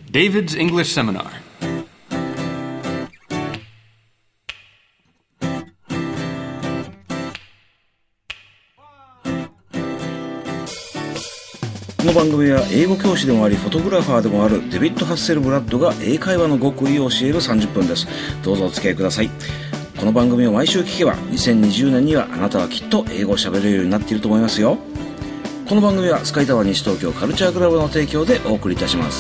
David's English Seminar. この番組は英語教師でもありフォトグラファーでもあるデビッド・ハッセルブラッドが英会話の極意を教える30分です。どうぞお付き合いください。この番組を毎週聞けば2020年にはあなたはきっと英語を喋れるようになっていると思いますよ。この番組はスカイタワー西東京カルチャークラブの提供でお送りいたします。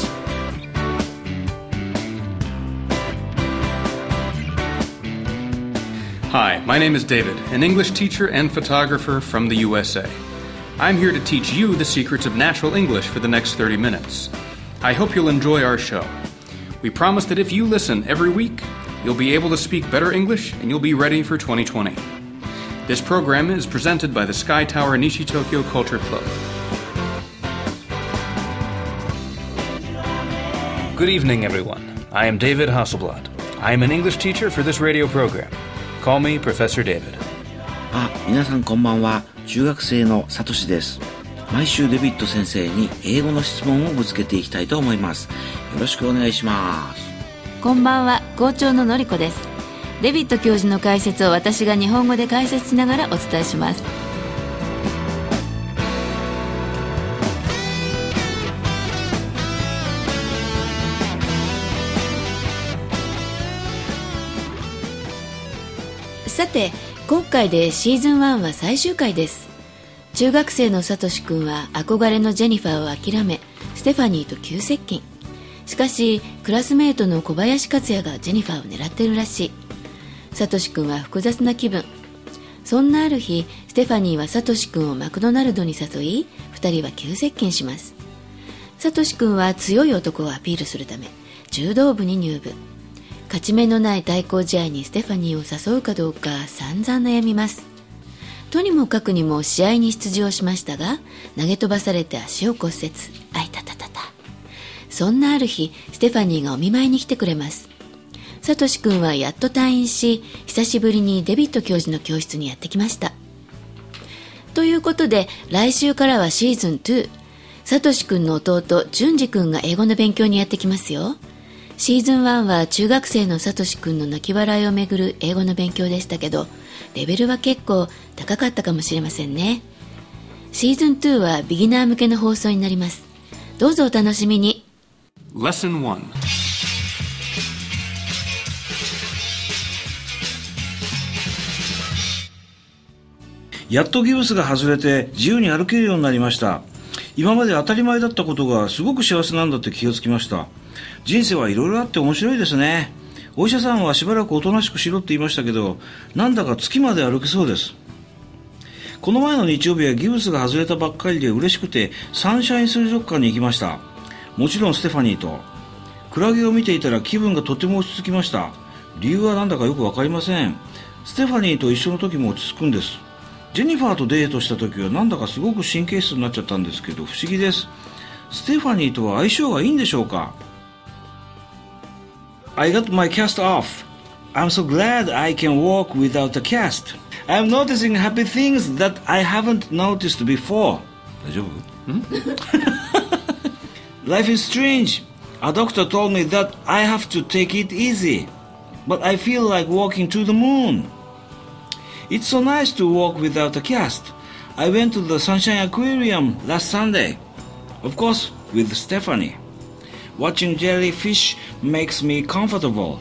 Hi, my name is David, an English teacher and photographer from the USA. I'm here to teach you the secrets of natural English for the next 30 minutes. I hope you'll enjoy our show. We promise that if you listen every week, you'll be able to speak better English and you'll be ready for 2020. This program is presented by the Sky Tower Nishi Tokyo Culture Club. Good evening, everyone. I am David Hasselblad. I am an English teacher for this radio program. Call me Professor David. 皆さんこんばんは。中学生のサトシです。毎週デビッド先生に英語の質問をぶつけていきたいと思います。よろしくお願いします。 こんばんは、校長ののりこです。デビッド教授の解説を私が日本語で解説しながらお伝えします。さて、今回でシーズン1は最終回です。中学生のサトシ君は憧れのジェニファーを諦め、ステファニーと急接近。しかしクラスメートの小林克也がジェニファーを狙っているらしい。サトシ君は複雑な気分。そんなある日、ステファニーはサトシ君をマクドナルドに誘い、2人は急接近します。サトシ君は強い男をアピールするため柔道部に入部。勝ち目のない対抗試合にステファニーを誘うかどうか散々悩みます。とにもかくにも試合に出場しましたが、投げ飛ばされて足を骨折。あいたたたた。そんなある日、ステファニーがお見舞いに来てくれます。サトシ君はやっと退院し、久しぶりにデビッド教授の教室にやってきました。ということで、来週からはシーズン2。サトシ君の弟、淳二君が英語の勉強にやってきますよ。シーズン1は中学生のサトシ君の泣き笑いをめぐる英語の勉強でしたけど、レベルは結構高かったかもしれませんね。シーズン2はビギナー向けの放送になります。どうぞお楽しみに。 Lesson 1. やっとギブスが外れて自由に歩けるようになりました。今まで当たり前だったことがすごく幸せなんだって気がつきました。人生はいろいろあって面白いですね。お医者さんはしばらくおとなしくしろって言いましたけど、なんだか月まで歩けそうです。この前の日曜日はギブスが外れたばっかりで嬉しくてサンシャイン水族館に行きました。もちろんステファニーと。クラゲを見ていたら気分がとても落ち着きました。理由はなんだかよくわかりません。ステファニーと一緒の時も落ち着くんです。ジェニファーとデートした時はなんだかすごく神経質になっちゃったんですけど、不思議です。ステファニーとは相性がいいんでしょうか。I got my cast off. I'm so glad I can walk without a cast. I'm noticing happy things that I haven't noticed before. 大丈夫？ Life is strange. A doctor told me that I have to take it easy. But I feel like walking to the moon. It's so nice to walk without a cast. I went to the Sunshine Aquarium last Sunday. Of course, with Stephanie.Watching jellyfish makes me comfortable.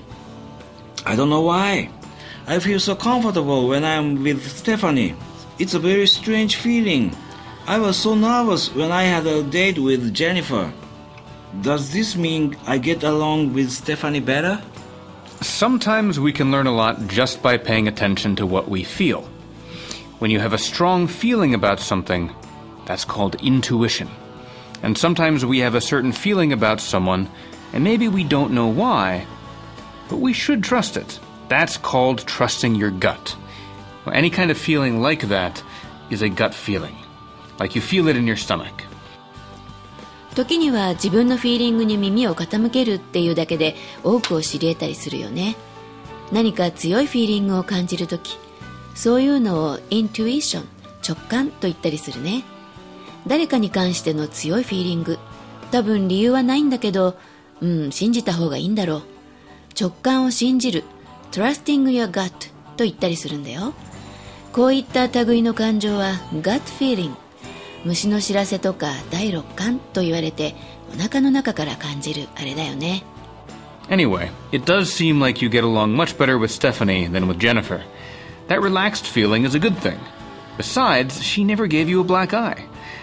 I don't know why. I feel so comfortable when I'm with Stephanie. It's a very strange feeling. I was so nervous when I had a date with Jennifer. Does this mean I get along with Stephanie better? Sometimes we can learn a lot just by paying attention to what we feel. When you have a strong feeling about something, that's called intuition.And sometimes we have a certain feeling about someone, and maybe we don't know why, but we should trust it. That's called trusting your gut. Well, any kind of feeling like that is a gut feeling, like you feel it in your stomach. 時には自分のフィーリングに耳を傾けるっていうだけで多くを知り得たりするよね。何か強いフィーリングを感じるとき、そういうのをイントゥイション、直感と言ったりするね。誰かに関しての強いフィーリング、多分理由はないんだけど、 信じた方がいいんだろう。直感を信じる Trusting your gut と言ったりするんだよ。こういった類の感情は gut feeling、 虫の知らせとか第六感と言われて、お腹の中から感じるあれだよね。 Anyway, it does seem like you get along much better with Stephanie than with Jennifer. That relaxed feeling is a good thing. Besides, she never gave you a black eye.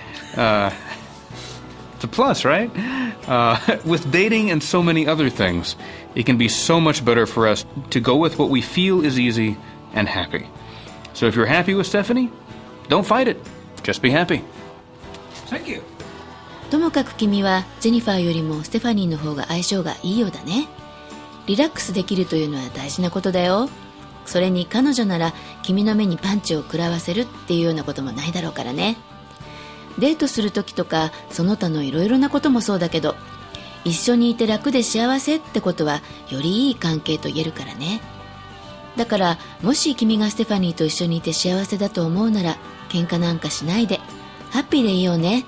It's a plus, right? With dating and so many other things, it can be so much better for us to go with what we feel is easy and happy. So if you're happy with Stephanie, don't fight it. Just be happy. Thank you. ともかく君はジェニファーよりもステファニーの方が相性がいいようだね。リラックスできるというのは大事なことだよ。それに彼女なら君の目にパンチを食らわせるっていうようなこともないだろうからね。デートする時とかその他のいろいろなこともそうだけど、一緒にいて楽で幸せってことはよりいい関係と言えるからね。だからもし君がステファニーと一緒にいて幸せだと思うなら、喧嘩なんかしないでハッピーでいいよね。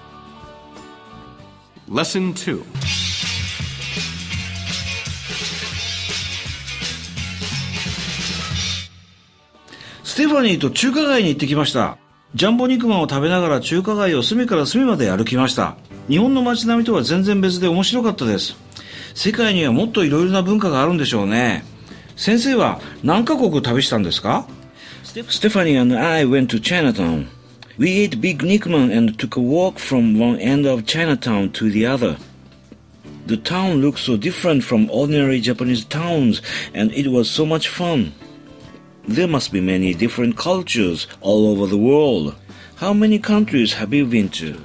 Lesson 2. ステファニーと中華街に行ってきました。ジャンボ肉まんを食べながら中華街を隅から隅まで歩きました。日本の街並みとは全然別で面白かったです。世界にはもっといろいろな文化があるんでしょうね。先生は何カ国旅したんですか？ Stephanie and I went to Chinatown. We ate big nikman and took a walk from one end of Chinatown to the other. The town looked so different from ordinary Japanese towns, and it was so much fun. There must be many different cultures all over the world. How many countries have you been to?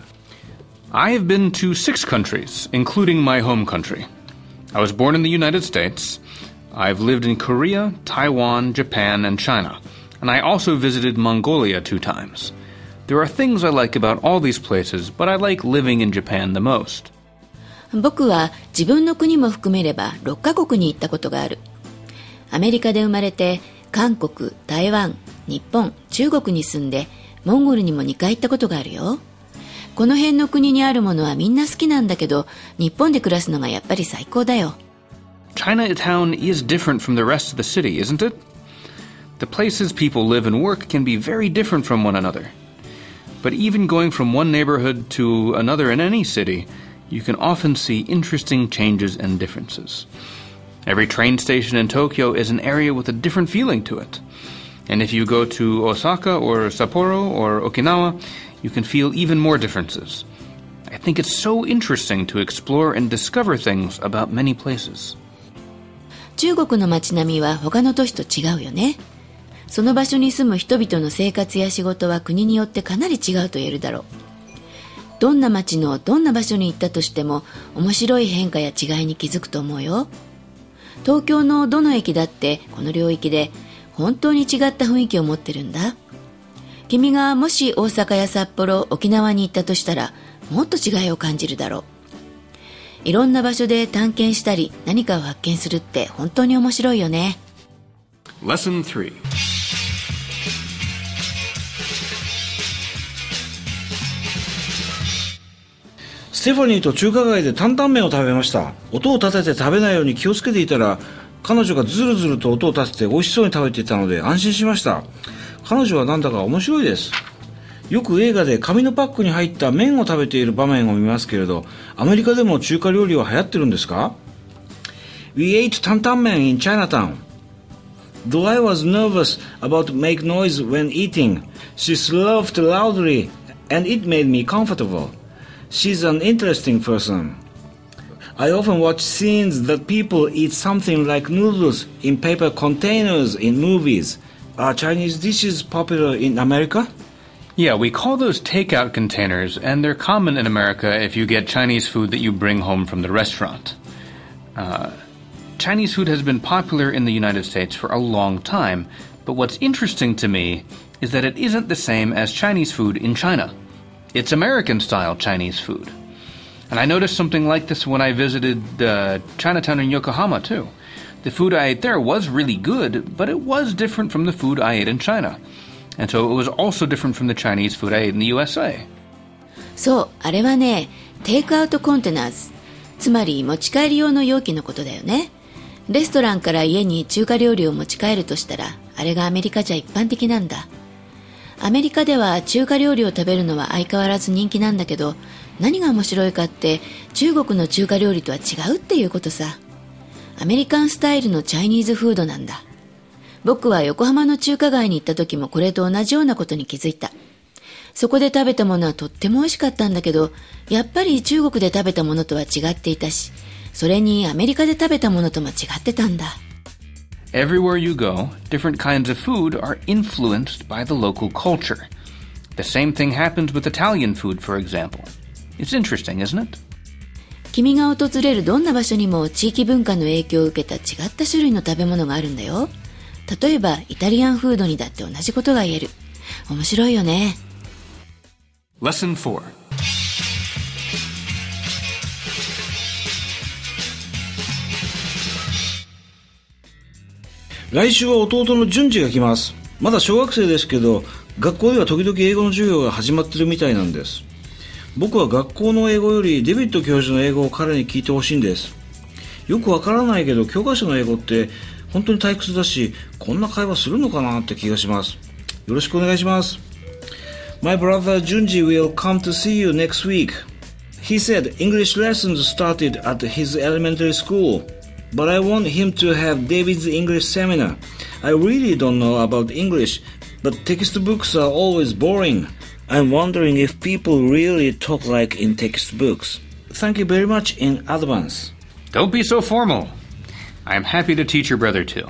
I have been to 6 countries, including my home country. I was born in the United States. I've lived in Korea, Taiwan, Japan, and China. And I also visited Mongolia 2 times. There are things I like about all these places, but I like living in Japan the most. 僕は自分の国も含めれば6カ国に行ったことがある。アメリカで生まれて、韓国、台湾、日本、中国に住んで、モンゴルにも2回行ったことがあるよ。この辺の国にあるものはみんな好きなんだけど、日本で暮らすのがやっぱり最高だよ。 Chinatown is different from the rest of the city, isn't it? The places people live and work can be very different from one another. But even going from one neighborhood to another in any city, you can often see interesting changes and differences. Every train station in Tokyo is an area with a different feeling to it. And if you go to Osaka or Sapporo or Okinawa, you can feel even more differences. I think it's so interesting to explore and discover things about many places. 中国の街並みは他の都市と違うよね。その場所に住む人々の生活や仕事は国によってかなり違うと言えるだろう。どんな街のどんな場所に行ったとしても面白い変化や違いに気づくと思うよ。東京のどの駅だってこの領域で本当に違った雰囲気を持ってるんだ。君がもし大阪や札幌、沖縄に行ったとしたらもっと違いを感じるだろう。いろんな場所で探検したり何かを発見するって本当に面白いよね。 Lesson 3. ステファニーと中華街で担々麺を食べました。音を立てて食べないように気をつけていたら、彼女がズルズルと音を立てて美味しそうに食べていたので安心しました。彼女はなんだか面白いです。よく映画で紙のパックに入った麺を食べている場面を見ますけれど、アメリカでも中華料理は流行ってるんですか？ We ate 担々麺 in Chinatown. Though I was nervous about to make noise when eating, she laughed loudly and it made me comfortable. She's an interesting person. I often watch scenes that people eat something like noodles in paper containers in movies. Are Chinese dishes popular in America? Yeah, we call those takeout containers, and they're common in America if you get Chinese food that you bring home from the restaurant. Chinese food has been popular in the United States for a long time, but what's interesting to me is that it isn't the same as Chinese food in China. It's American-style Chinese food. And I noticed something like this when I visited Chinatown in Yokohama, too. The food I ate there was really good, but it was different from the food I ate in China. And so it was also different from the Chinese food I ate in the USA. そう、あれはね、テイクアウトコンテナーズ。 つまり持ち帰り用の容器のことだよね。レストランから家に中華料理を持ち帰るとしたら、あれがアメリカじゃ一般的なんだ。アメリカでは中華料理を食べるのは相変わらず人気なんだけど、何が面白いかって中国の中華料理とは違うっていうことさ。アメリカンスタイルのチャイニーズフードなんだ。僕は横浜の中華街に行った時もこれと同じようなことに気づいた。そこで食べたものはとっても美味しかったんだけど、やっぱり中国で食べたものとは違っていたし、それにアメリカで食べたものとも違ってたんだ。 Everywhere you go, different kinds of food are influenced by the local culture. The same thing happens with Italian food, for example. It's interesting, isn't it? 君が訪れるどんな場所にも地域文化の影響を受けた違った種類の食べ物があるんだよ。例えばイタリアンフードにだって同じことが言える。面白いよね。 Lesson 4. 来週は弟の順次が来ます。まだ小学生ですけど、学校では時々英語の授業が始まってるみたいなんです。僕は学校の英語よりデビッド教授の英語を彼に聞いてほしいんです。よくわからないけど教科書の英語って本当に退屈だし、こんな会話するのかなって気がします。よろしくお願いします。My brother Junji will come to see you next week. He said English lessons started at his elementary school.But I want him to have David's English seminar. I really don't know about English, but textbooks are always boring. I'm wondering if people really talk like in textbooks. Thank you very much in advance. Don't be so formal. I'm happy to teach your brother too.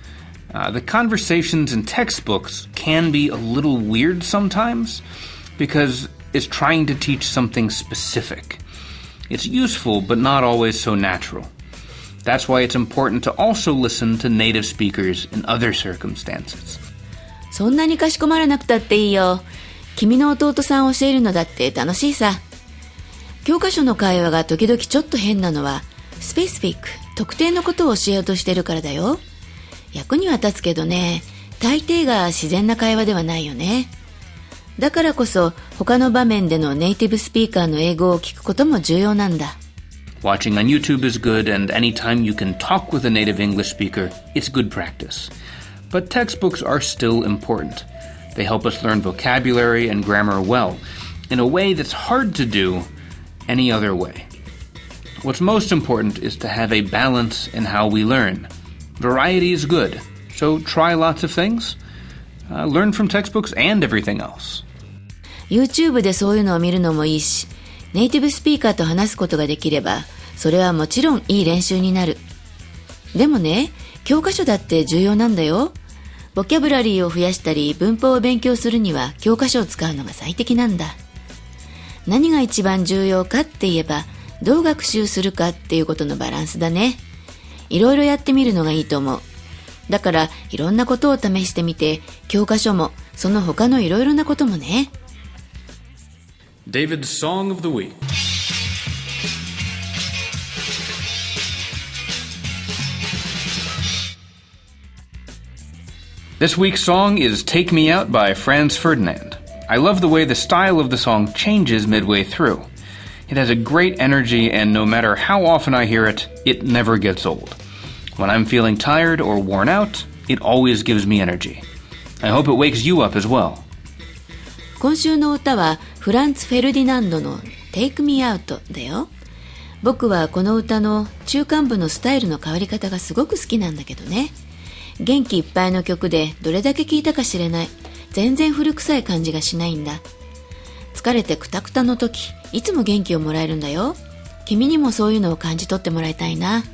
The conversations in textbooks can be a little weird sometimes because it's trying to teach something specific. It's useful, but not always so natural.That's why it's important to also listen to native speakers in other circumstances. そんなにかしこまらなくたっていいよ。君の弟さんを教えるのだって楽しいさ。教科書の会話が時々ちょっと変なのは、スペシフィック、特定のことを教えようとしてるからだよ。役には立つけどね、大抵が自然な会話ではないよね。だからこそ他の場面でのネイティブスピーカーの英語を聞くことも重要なんだ。 Watching on YouTube is good, and anytime you can talk with a native English speaker, it's good practice. But textbooks are still important. They help us learn vocabulary and grammar well, in a way that's hard to do any other way. What's most important is to have a balance in how we learn. Variety is good, so try lots of things. Learn from textbooks and everything else. YouTube でそういうのを見るのもいいし、ネイティブスピーカーと話すことができれば、それはもちろんいい練習になる。でもね、教科書だって重要なんだよ。ボキャブラリーを増やしたり、文法を勉強するには教科書を使うのが最適なんだ。何が一番重要かって言えば、どう学習するかっていうことのバランスだね。いろいろやってみるのがいいと思う。だから、いろんなことを試してみて、教科書も、その他のいろいろなこともね。 David's Song of the Week. This week's song is Take Me Out by Franz Ferdinand. I love the way the style of the song changes midway through. It has a great energy, and no matter how often I hear it, it never gets old. When I'm feeling tired or worn out, it always gives me energy. I hope it wakes you up as well. 今週の歌はフランツ・フェルディナンドの Take Me Out だよ。僕はこの歌の中間部のスタイルの変わり方がすごく好きなんだけどね。元気いっぱいの曲でどれだけ聴いたか知れない。全然古臭い感じがしないんだ。疲れてクタクタの時、いつも元気をもらえるんだよ。君にもそういうのを感じ取ってもらいたいな。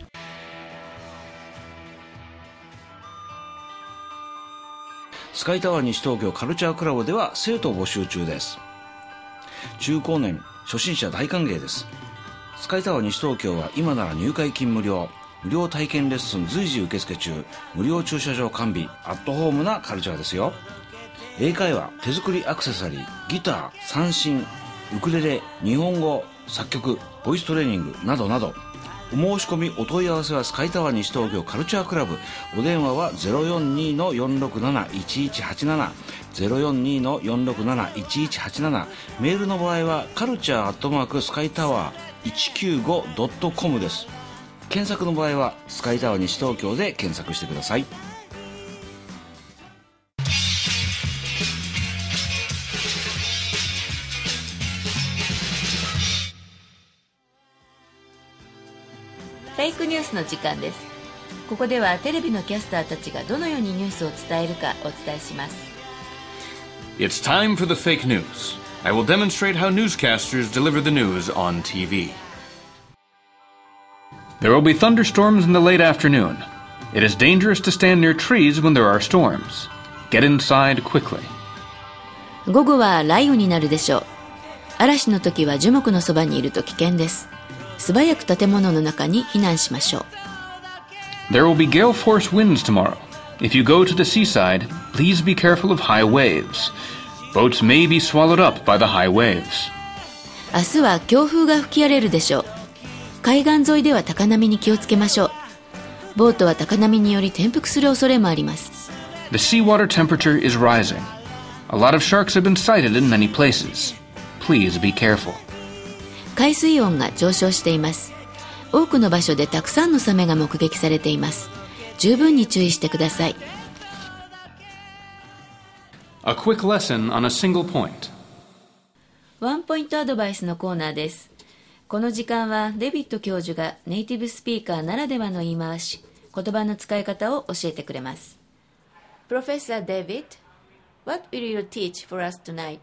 スカイタワー西東京カルチャークラブでは生徒募集中です。中高年初心者大歓迎です。スカイタワー西東京は今なら入会金無料、無料体験レッスン随時受付中、無料駐車場完備、アットホームなカルチャーですよ。英会話、手作りアクセサリー、ギター、三線、ウクレレ、日本語、作曲、ボイストレーニングなどなど、お申し込みお問い合わせはスカイタワー西東京カルチャークラブ。お電話は 042-467-1187 042-467-1187。メールの場合はカルチャー@スカイタワ 195.com です。検索の場合はスカイタワー西東京で検索してください。 フェイクニュースの時間です。ここではテレビのキャスターたちがどのようにニュースを伝えるかお伝えします。 It's time for the fake news. I will demonstrate how newscasters deliver the news on TV. There will be thunderstorms in the late afternoon. It is dangerous to stand near trees when there are storms. Get inside quickly. 午後は雷雨になるでしょう。嵐の時は樹木のそばにいると危険です。素早く建物の中に避難しましょう。 There will be gale force winds tomorrow. If you go to the seaside, please be careful of high waves. Boats may be swallowed up by the high waves. 明日は強風が吹き荒れるでしょう。海岸沿いでは高波に気をつけましょう。ボートは高波により転覆する恐れもあります。 The seawater temperature is rising. A lot of sharks have been sighted in many places. Please be careful. 海水温が上昇しています。多くの場所でたくさんのサメが目撃されています。十分に注意してください。 A quick lesson on a single point. ワンポイントアドバイスのコーナーです。この時間はデビッド教授がネイティブスピーカーならではの言い回し、言葉の使い方を教えてくれます。 Professor David, what will you teach for us tonight?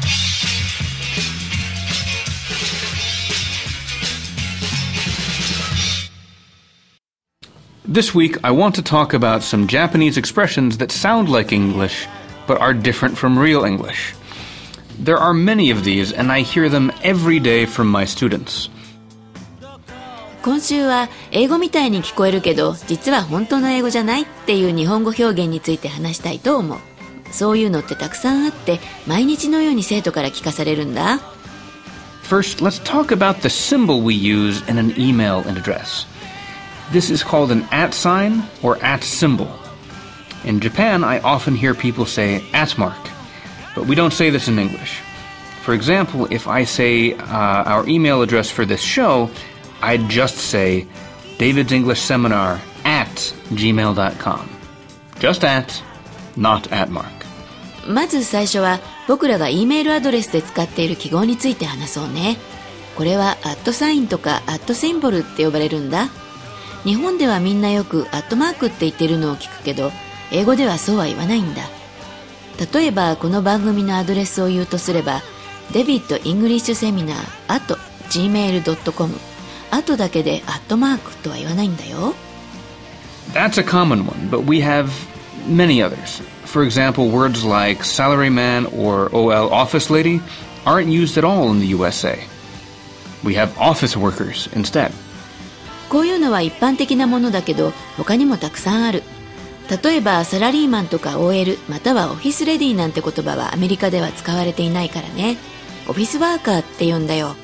This week, I want to talk about some Japanese expressions that sound like English, but are different from real English. There are many of these, and I hear them every day from my students. 今週は英語みたいに聞こえるけど、実は本当の英語じゃないっていう日本語表現について話したいと思う。そういうのってたくさんあって、毎日のように生徒から聞かされるんだ。 First, let's talk about the symbol we use in an email and address. This is called an @ sign or @ symbol. In Japan, I often hear people say @ mark, but we don't say this in English. For example, if I say our email address for this show, I'd just say David's English Seminar @gmail.com. Just @ not @ mark. まず最初は僕らが E メールアドレスで使っている記号について話そうね。これは@サインとか@シンボルって呼ばれるんだ。日本ではみんなよく@マークって言ってるのを聞くけど、英語ではそうは言わないんだ。例えばこの番組のアドレスを言うとすれば David English Seminar @gmail.com 後だけで@マークとは言わないんだよ。 That's a common one, but we have many others. For example, words like salaryman or OL office lady aren't used at all in the USA. We have office workers instead. こういうのは一般的なものだけど、他にもたくさんある。例えばサラリーマンとか OL またはオフィスレディなんて言葉はアメリカでは使われていないからね。オフィスワーカーって言うんだよ。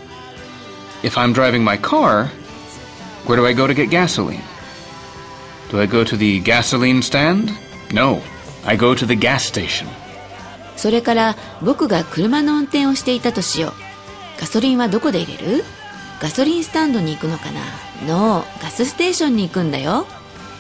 If I'm driving my car, where do I go to get gasoline? Do I go to the gasoline stand? No, I go to the gas station. それから僕が車の運転をしていたとしよう。ガソリンはどこで入れる？ガソリンスタンドに行くのかな？ No、ガスステーションに行くんだよ。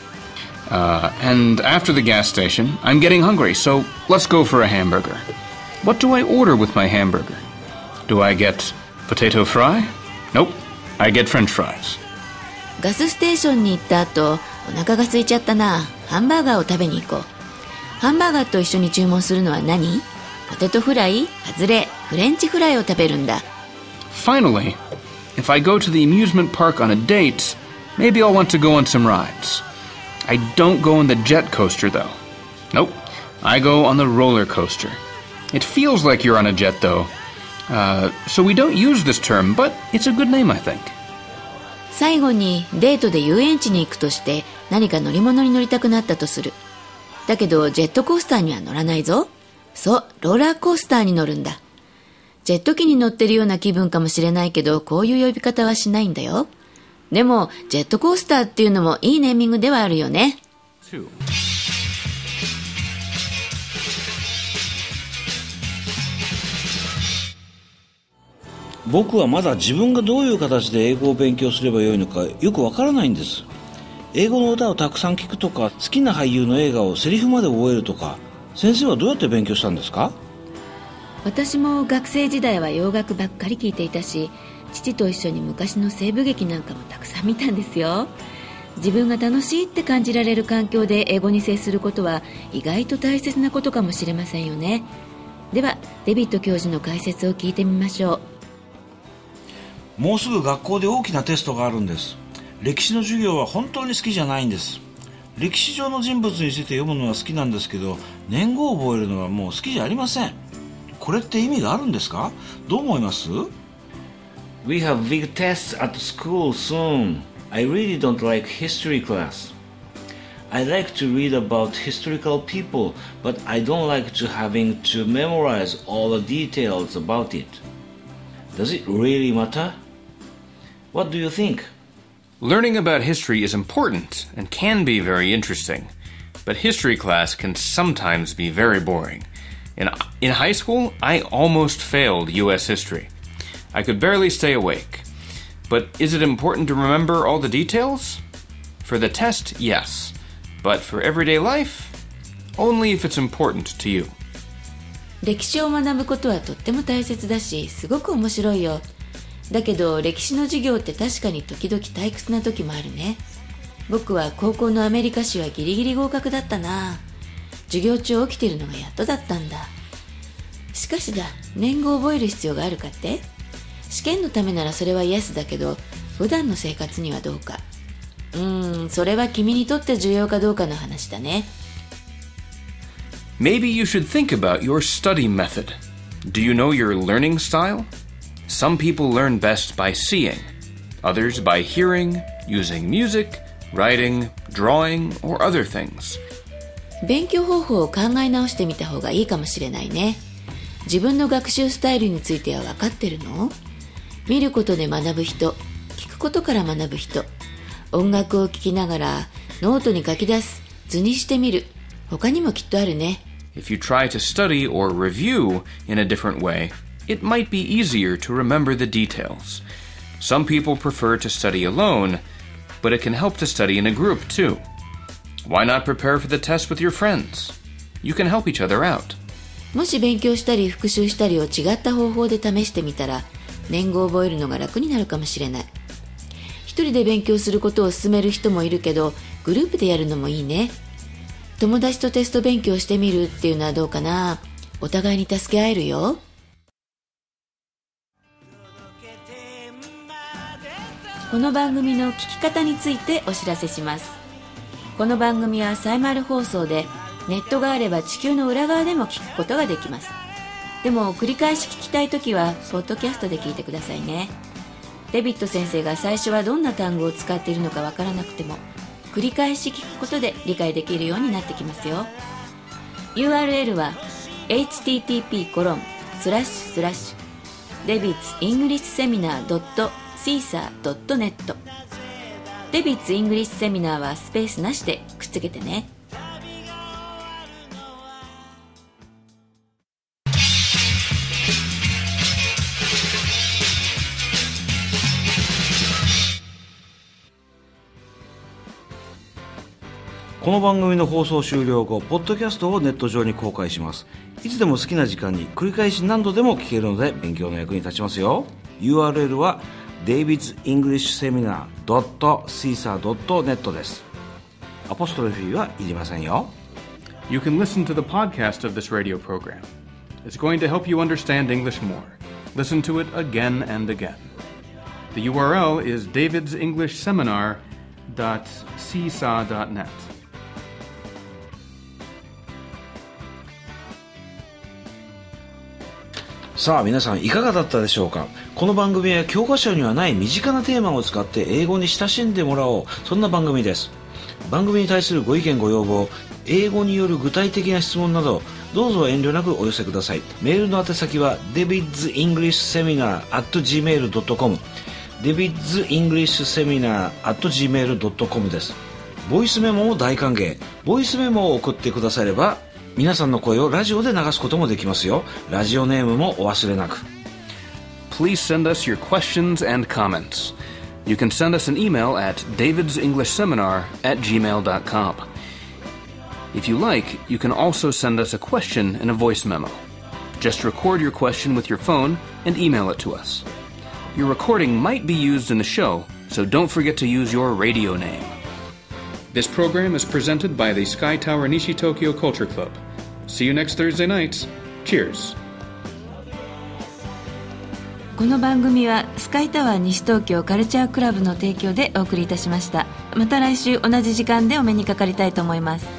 And after the gas station, I'm getting hungry, so let's go for a hamburger. What do I order with my hamburger? Do I get potato fry? Nope, I get French fries. ガスステーションに行った後、お腹が空いちゃったな。ハンバーガーを食べに行こう。ハンバーガーと一緒に注文するのは何？ポテトフライ？外れ、フレンチフライを食べるんだ。 Finally, if I go to the amusement park on a date, maybe I'll want to go on some rides. I don't go on the jet coaster, though. Nope, I go on the roller coaster. It feels like you're on a jet, though. So we don't use this term, but it's a good name, I think. 最後にデートで遊園地に行くとして何か乗り物に乗りたくなったとする。だけどジェットコースターには乗らないぞ。そう、ローラーコースターに乗るんだ。ジェット機に乗ってるような気分かもしれないけど、こういう呼び方はしないんだよ。でもジェットコースターっていうのもいいネーミングではあるよね。 僕はまだ自分がどういう形で英語を勉強すればよいのかよくわからないんです。英語の歌をたくさん聞くとか、好きな俳優の映画をセリフまで覚えるとか、先生はどうやって勉強したんですか？ 私も学生時代は洋楽ばっかり聞いていたし、父と一緒に昔の西部劇なんかもたくさん見たんですよ。自分が楽しいって感じられる環境で英語に接することは意外と大切なことかもしれませんよね。ではデビッド教授の解説を聞いてみましょう。もうすぐ学校で大きなテストがあるんです。歴史の授業は本当に好きじゃないんです。歴史上の人物について読むのは好きなんですけど、年号を覚えるのはもう好きじゃありません。これって意味があるんですか？どう思います？ We have big tests at school soon. I really don't like history class. I like to read about historical people, but I don't like to having to memorize all the details about it. Does it really matter? What do you think? Learning about history is important and can be very interesting, but history class can sometimes be very boring. In high school, I almost failed U.S. history. I could barely stay awake. But is it important to remember all the details? For the test, yes. But for everyday life, only if it's important to you. 歴史を学ぶことはとっても大切だし、すごく面白いよ。だけど歴史の授業って確かに時々退屈な時もあるね。僕は高校のアメリカ史はギリギリ合格だったな。授業中起きてるのがやっとだったんだ。しかし年号を覚える必要があるかって？試験のためならそれはイエスだけど、普段の生活にはどうか。それは君にとって重要かどうかの話だね。 Maybe you should think about your study method. Do you know your learning style? Some people learn best by seeing, others by hearing, using music, writing, drawing, or other things. 勉強方法を考え直してみた方がいいかもしれないね。自分の学習スタイルについては分かってるの？見ることで学ぶ人、聞くことから学ぶ人、音楽を聴きながらノートに書き出す、図にしてみる、他にもきっとあるね。 If you try to study or review in a different way, it might be easier to remember the details. Some people prefer to study alone, but it can help to study in a group too. Why not prepare for the test with your friends? You can help each other out. もし勉強したり復習したりを違った方法で試してみたら、年号を覚えるのが楽になるかもしれない。一人で勉強することを勧める人もいるけど、グループでやるのもいいね。友達とテスト勉強してみるっていうのはどうかな。お互いに助け合えるよ。この番組の聞き方についてお知らせします。この番組はサイマル放送で、ネットがあれば地球の裏側でも聞くことができます。でも繰り返し聞きたいときはポッドキャストで聞いてくださいね。デビッド先生が最初はどんな単語を使っているのかわからなくても、繰り返し聞くことで理解できるようになってきますよ。 URL は http://debitsenglishseminar.caesar.net デビッツ・イングリッシュセミナーはスペースなしでくっつけてね。 この番組の放送終了後、ポッドキャストをネット上に公開します。いつでも好きな時間に繰り返し何度でも聞けるので勉強の役に立ちますよ。 URL は davidsenglishseminar.caesar.net です。アポストロフィーはいりませんよ。 You can listen to the podcast of this radio program. It's going to help you understand English more. Listen to it again and again. The URL is davidsenglishseminar.caesar.net. さあ皆さんいかがだったでしょうか。この番組は教科書にはない身近なテーマを使って英語に親しんでもらおう、そんな番組です。番組に対するご意見ご要望、英語による具体的な質問など、どうぞ遠慮なくお寄せください。メールの宛先は davidsenglishseminar@gmail.com davidsenglishseminar@gmail.com です。ボイスメモも大歓迎。ボイスメモを送ってくだされば皆さんの声をラジオで流すこともできますよ。ラジオネームもお忘れなく。 please send us your questions and comments. You can send us an email at davidsenglishseminar@gmail.com. If you like, you can also send us a question in a voice memo. Just record your question with your phone and email it to us. Your recording might be used in the show, so don't forget to use your radio name. This program is presented by the Sky Tower Nishi Tokyo Culture Club. See you next Thursday nights. Cheers. この番組はスカイタワー西東京カルチャークラブの提供でお送りいたしました。また来週同じ時間でお目にかかりたいと思います。